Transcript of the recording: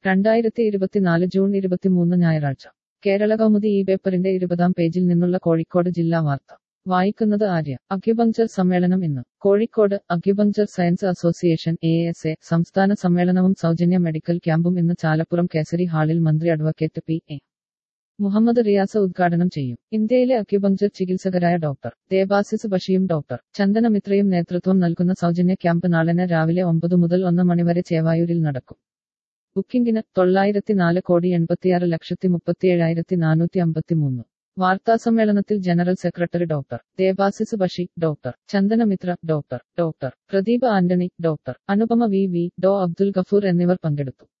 2024 June 23 ഞായറാഴ്ച കേരള കൗമുദി ഈ പേപ്പറിന്റെ 20-ാം പേജിൽ നിന്നുള്ള കോഴിക്കോട് ജില്ലാ വാർത്ത വായിക്കുന്നത് ആര്യ. അക്യുപങ്ചർ സമ്മേളനം ഇന്ന് Kozhikode. Acupuncture science association ASA സംസ്ഥാന സമ്മേളനവും സൗജന്യ മെഡിക്കൽ ക്യാമ്പും ഇന്ന് ചാലപ്പുറം കേസരി ഹാളിൽ മന്ത്രി അഡ്വക്കേറ്റ് P.A. മുഹമ്മദ് റിയാസ് ഉദ്ഘാടനം ചെയ്യും. ഇന്ത്യയിലെ അക്യുപങ്ചർ ചികിത്സകരായ ഡോക്ടർ ദേബാസിസ് ബഷിയും ഡോക്ടർ ചന്ദന മിത്രയും നേതൃത്വം നൽകുന്ന സൗജന്യ ക്യാമ്പ് നാളെ രാവിലെ 9 മുതൽ 1 മണിവരെ ചേവായൂരിൽ നടക്കും. ബുക്കിംഗിന് 904,86,37,453. വാർത്താസമ്മേളനത്തിൽ general secretary doctor Debasis Bashi, doctor Chandana Mitra, doctor Pradeep Antony, doctor Anupama V. ഡോ. അബ്ദുൽ ഗഫൂർ എന്നിവർ പങ്കെടുത്തു.